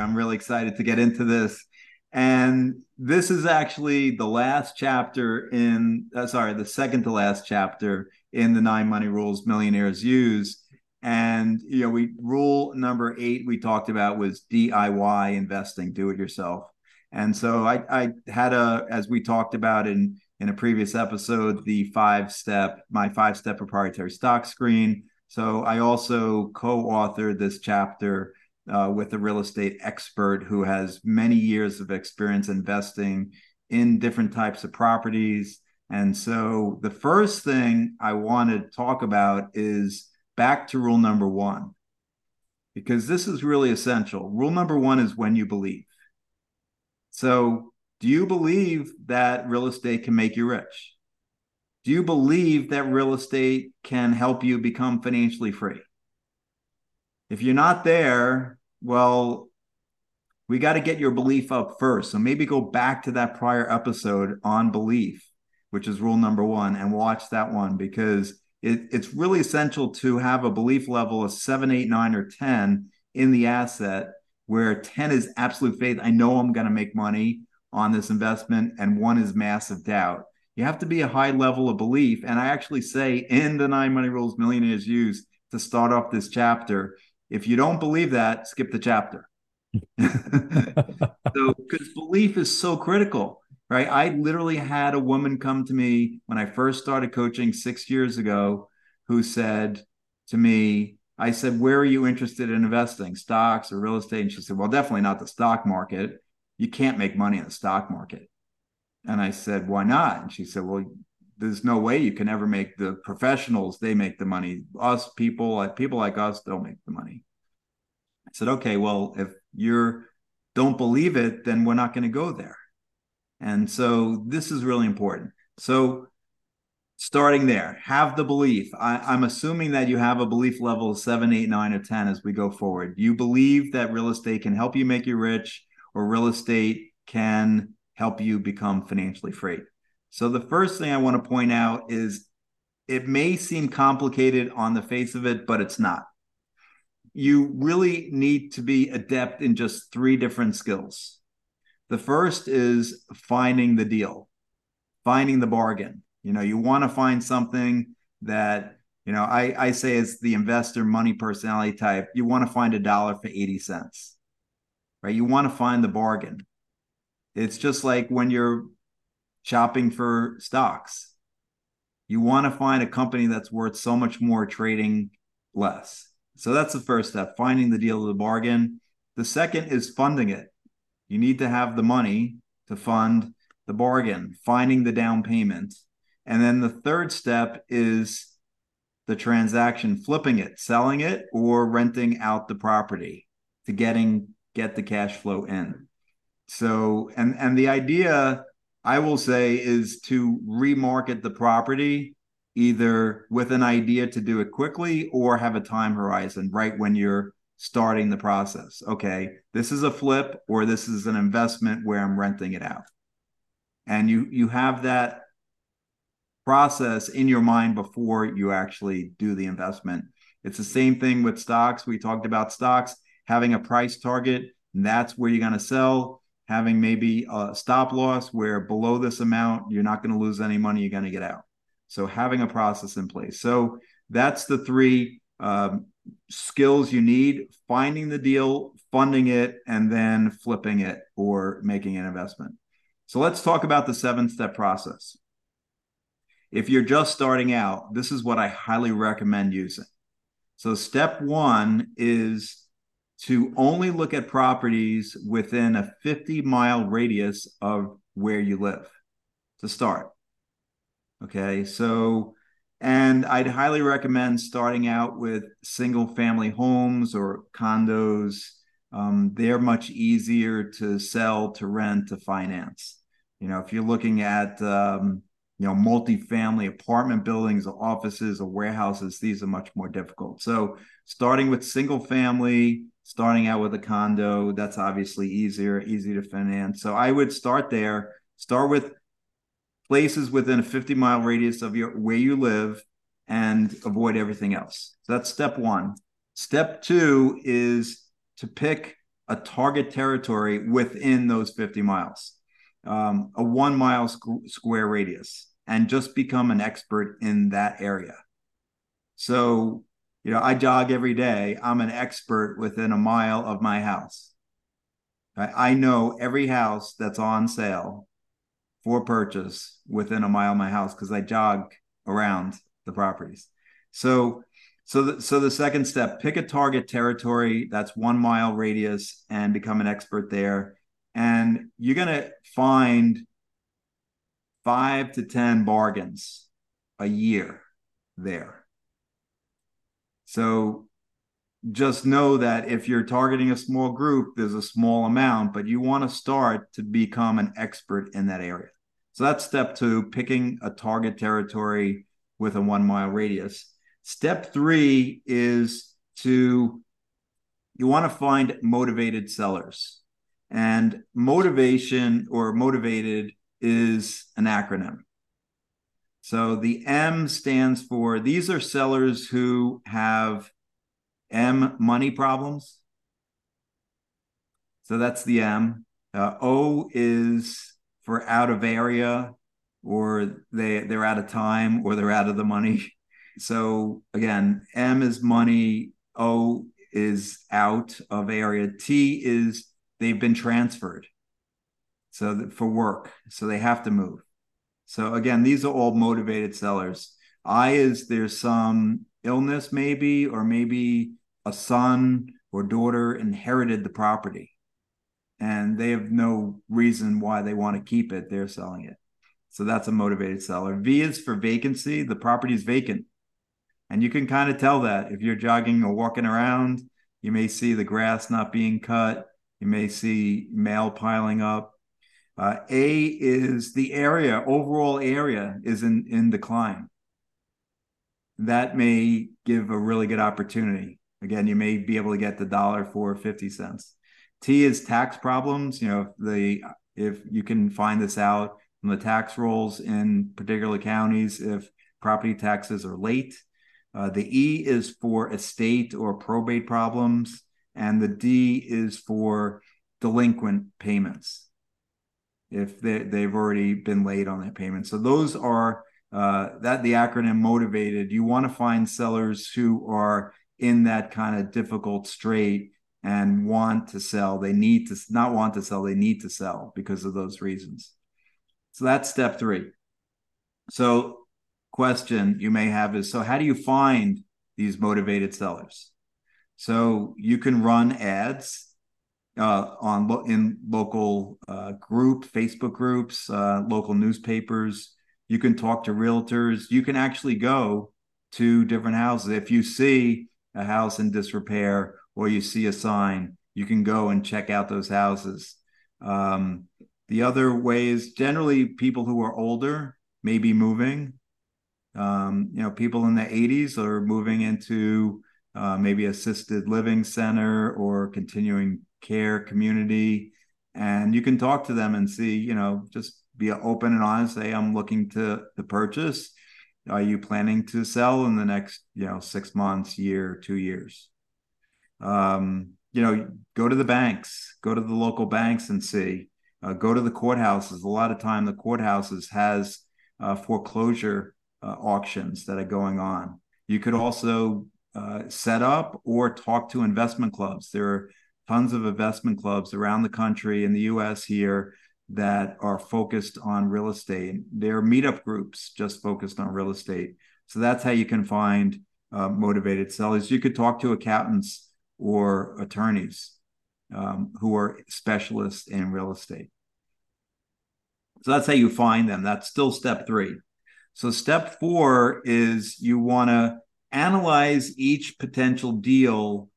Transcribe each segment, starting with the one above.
I'm really excited to get into this. And this is actually the last chapter the second to last chapter in the 9 Money Rules Millionaires Use. And, rule number 8 we talked about was DIY investing, do it yourself. And so I had as we talked about in a previous episode, my 5-step proprietary stock screen. So I also co-authored this chapter with a real estate expert who has many years of experience investing in different types of properties. And so the first thing I want to talk about is back to rule number 1, because this is really essential. Rule number 1 is when you believe. So do you believe that real estate can make you rich? Do you believe that real estate can help you become financially free? If you're not there, well, we got to get your belief up first. So maybe go back to that prior episode on belief, which is rule number 1, and watch that one, because it's really essential to have a belief level of 7, 8, 9, or 10 in the asset, where 10 is absolute faith. I know I'm going to make money on this investment, and 1 is massive doubt. You have to be a high level of belief. And I actually say in the 9 Money Rules Millionaires Use to start off this chapter, if you don't believe that, skip the chapter. So, because belief is so critical, right? I literally had a woman come to me when I first started coaching 6 years ago, who said to me, I said, where are you interested in investing, stocks or real estate? And she said, well, definitely not the stock market. You can't make money in the stock market. And I said, why not? And she said, well, there's no way you can ever make the professionals. They make the money. People like us don't make the money. I said, okay, well, if you don't believe it, then we're not going to go there. And so this is really important. So starting there, have the belief. I'm assuming that you have a belief level of 7, 8, 9, or 10 as we go forward. You believe that real estate can help you make you rich, or real estate can help you become financially free. So the first thing I want to point out is it may seem complicated on the face of it, but it's not. You really need to be adept in just 3 different skills. The first is finding the deal, finding the bargain. You want to find something that, I say as the investor money personality type, you want to find $1 for 80 cents, right? You want to find the bargain. It's just like when you're shopping for stocks. You want to find a company that's worth so much more trading less. So that's the first step, finding the deal of the bargain. The second is funding it. You need to have the money to fund the bargain, finding the down payment. And then the third step is the transaction, flipping it, selling it, or renting out the property to get the cash flow in. So, and the idea, I will say, is to remarket the property either with an idea to do it quickly or have a time horizon right when you're starting the process. Okay, this is a flip, or this is an investment where I'm renting it out. And you have that process in your mind before you actually do the investment. It's the same thing with stocks. We talked about stocks, having a price target, and that's where you're going to sell. Having maybe a stop loss where below this amount, you're not going to lose any money, you're going to get out. So having a process in place. So that's the 3 skills you need: finding the deal, funding it, and then flipping it or making an investment. So let's talk about the 7-step process. If you're just starting out, this is what I highly recommend using. So step 1 is to only look at properties within a 50-mile radius of where you live to start. Okay, so, and I'd highly recommend starting out with single-family homes or condos. They're much easier to sell, to rent, to finance. If you're looking at multifamily apartment buildings or offices or warehouses, these are much more difficult. So starting with single family, starting out with a condo, that's obviously easy to finance. So I would start there, start with places within a 50-mile radius of where you live, and avoid everything else. So that's step 1. Step 2 is to pick a target territory within those 50 miles, a 1 mile square radius, and just become an expert in that area. So, I jog every day. I'm an expert within a mile of my house. I know every house that's on sale for purchase within a mile of my house because I jog around the properties. So the second step, pick a target territory that's 1 mile radius and become an expert there. And you're going to find 5 to 10 bargains a year there. So just know that if you're targeting a small group, there's a small amount, but you want to start to become an expert in that area. So that's step 2, picking a target territory with a 1 mile radius. Step 3 is you want to find motivated sellers. And motivation or motivated is an acronym. So the M stands for, these are sellers who have M, money problems. So that's the M. O is for out of area, or they're out of time, or they're out of the money. So again, M is money, O is out of area, T is they've been transferred. So for work, so they have to move. So again, these are all motivated sellers. I is there's some illness maybe, or maybe a son or daughter inherited the property and they have no reason why they want to keep it. They're selling it. So that's a motivated seller. V is for vacancy. The property is vacant. And you can kind of tell that if you're jogging or walking around, you may see the grass not being cut. You may see mail piling up. A is the area, overall area is in decline. That may give a really good opportunity. Again, you may be able to get the dollar for 50 cents. T is tax problems. If you can find this out from the tax rolls in particular counties, if property taxes are late. The E is for estate or probate problems, and the D is for delinquent payments if they've already been late on their payments. So those are the acronym motivated. You want to find sellers who are in that kind of difficult strait and want to sell. They need to not want to sell, they need to sell because of those reasons. So that's step 3. So question you may have is, so how do you find these motivated sellers? So you can run ads in local Facebook groups, local newspapers. You can talk to realtors. You can actually go to different houses. If you see a house in disrepair or you see a sign, you can go and check out those houses. The other way is generally people who are older may be moving. People in the 80s are moving into maybe assisted living center or continuing care community. And you can talk to them and see, just be open and honest. Say, I'm looking to purchase. Are you planning to sell in the next, 6 months, year, 2 years? Go to the banks, go to the local banks and see. Go to the courthouses. A lot of time the courthouses has foreclosure auctions that are going on. You could also set up or talk to investment clubs. There are tons of investment clubs around the country, in the US here, that are focused on real estate. There are meetup groups just focused on real estate. So that's how you can find motivated sellers. You could talk to accountants or attorneys who are specialists in real estate. So that's how you find them. That's still step 3. So step 4 is you want to analyze each potential deal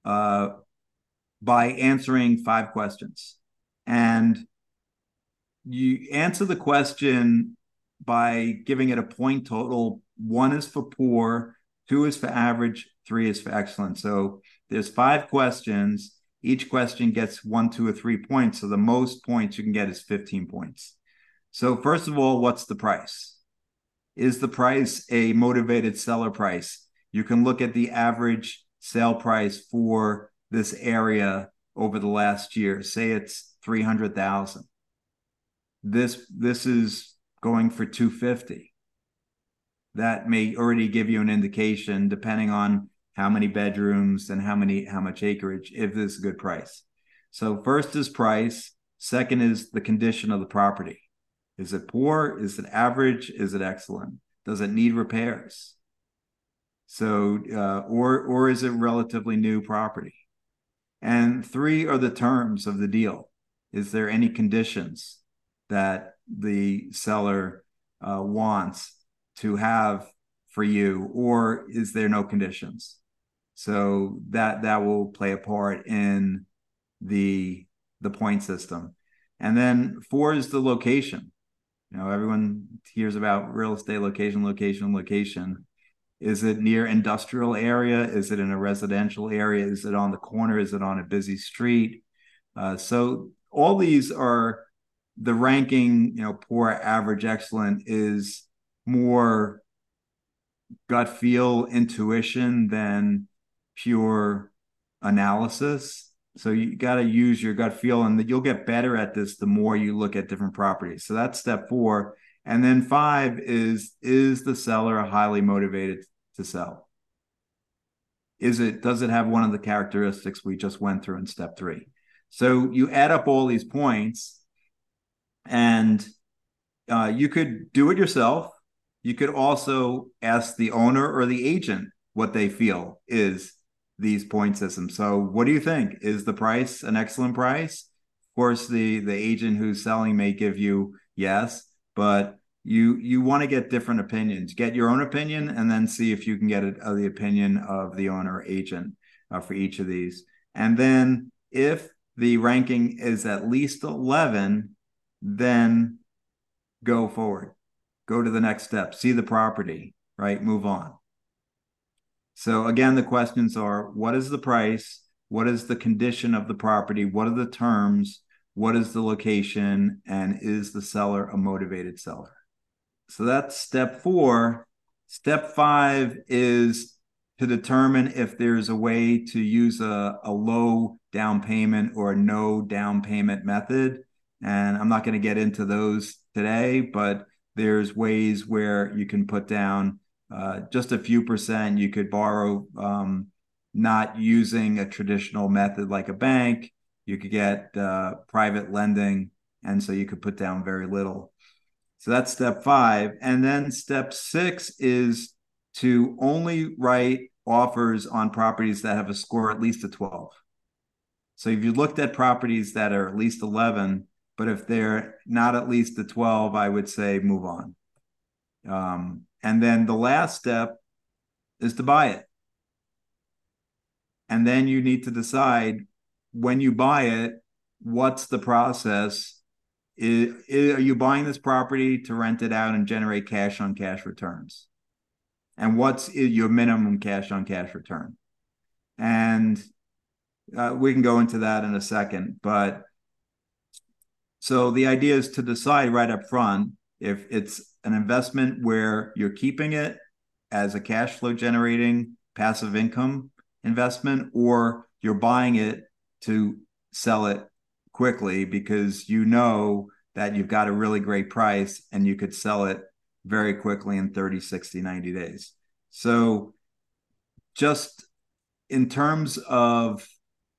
by answering 5 questions. And you answer the question by giving it a point total. 1 is for poor, 2 is for average, 3 is for excellent. So there's 5 questions. Each question gets 1, 2, or 3 points. So the most points you can get is 15 points. So first of all, what's the price? Is the price a motivated seller price? You can look at the average sale price for this area over the last year. Say it's 300,000. This is going for 250. That may already give you an indication, depending on how many bedrooms and how much acreage, if this is a good price. So first is price. Second is the condition of the property. Is it poor? Is it average? Is it excellent? Does it need repairs? So, or is it relatively new property? And three are the terms of the deal. Is there any conditions that the seller wants to have for you, or is there no conditions? So that will play a part in the point system. And then four is the location. Everyone hears about real estate location. Is it near industrial area? Is it in a residential area? Is it on the corner? Is it on a busy street? So all these are the ranking, poor, average, excellent is more gut feel, intuition than pure analysis. So you got to use your gut feel, and you'll get better at this the more you look at different properties. So that's step 4. And then 5 is the seller highly motivated to sell? Does it have one of the characteristics we just went through in step 3? So you add up all these points, and you could do it yourself. You could also ask the owner or the agent what they feel is these point systems. So what do you think? Is the price an excellent price? Of course, the agent who's selling may give you yes, but you want to get different opinions. Get your own opinion, and then see if you can get the opinion of the owner or agent for each of these. And then if the ranking is at least 11, then go forward. Go to the next step. See the property, right? Move on. So again, the questions are, what is the price? What is the condition of the property? What are the terms? What is the location? And is the seller a motivated seller? So that's step 4. Step 5 is to determine if there's a way to use a low down payment or a no down payment method. And I'm not going to get into those today, but there's ways where you can put down just a few percent. You could borrow not using a traditional method like a bank. You could get private lending, and so you could put down very little. So that's step 5. And then step 6 is to only write offers on properties that have a score at least a 12. So if you looked at properties that are at least 11, but if they're not at least a 12, I would say move on. And then the last step is to buy it. And then you need to decide, when you buy it, what's the process? Are you buying this property to rent it out and generate cash on cash returns? And what's your minimum cash on cash return? And we can go into that in a second. But so the idea is to decide right up front if it's an investment where you're keeping it as a cash flow generating passive income investment, or you're buying it to sell it quickly because you know that you've got a really great price and you could sell it very quickly in 30, 60, 90 days. So just in terms of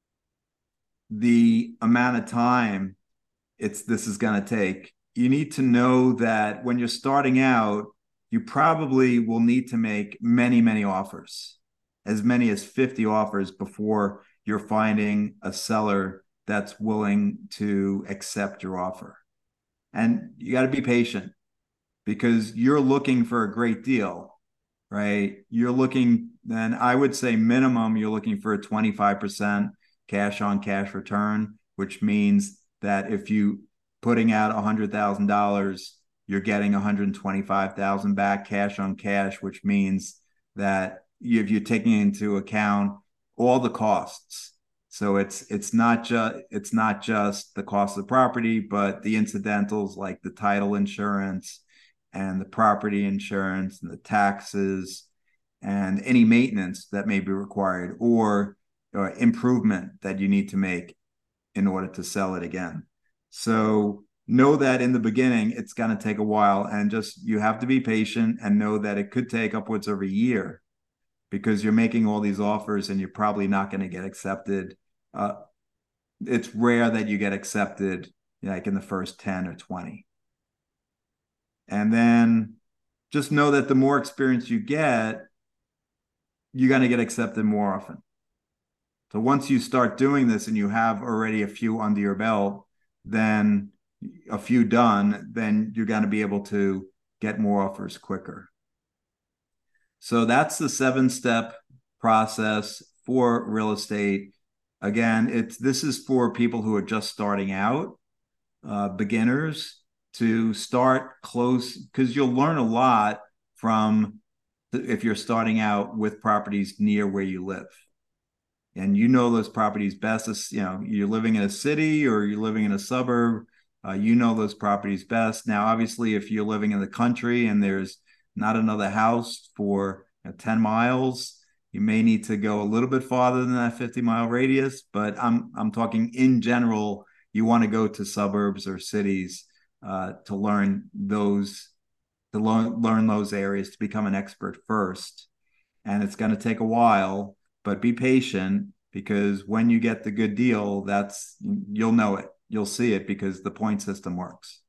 the amount of time this is going to take, you need to know that when you're starting out, you probably will need to make many, many offers, as many as 50 offers before you're finding a seller that's willing to accept your offer. And you got to be patient because you're looking for a great deal, right? You're looking, then I would say minimum, you're looking for a 25% cash on cash return, which means that if you putting out $100,000, you're getting $125,000 back cash on cash, which means that if you're taking into account all the costs. So it's not just the cost of the property, but the incidentals like the title insurance and the property insurance and the taxes and any maintenance that may be required or improvement that you need to make in order to sell it again. So know that in the beginning, it's going to take a while, and just you have to be patient and know that it could take upwards of a year because you're making all these offers and you're probably not going to get accepted. It's rare that you get accepted like in the first 10 or 20. And then just know that the more experience you get, you're going to get accepted more often. So once you start doing this and you have already a few under your belt, then a few done, then you're going to be able to get more offers quicker. So that's the 7-step process for real estate. Again, this is for people who are just starting out, beginners, to start close, because you'll learn a lot from if you're starting out with properties near where you live. And you know those properties best. As, you're living in a city or you're living in a suburb, you know those properties best. Now, obviously, if you're living in the country and there's not another house for 10 miles, you may need to go a little bit farther than that 50-mile radius. But I'm talking in general, you want to go to suburbs or cities to learn those areas, to become an expert first. And it's going to take a while, but be patient, because when you get the good deal, you'll know it. You'll see it because the point system works.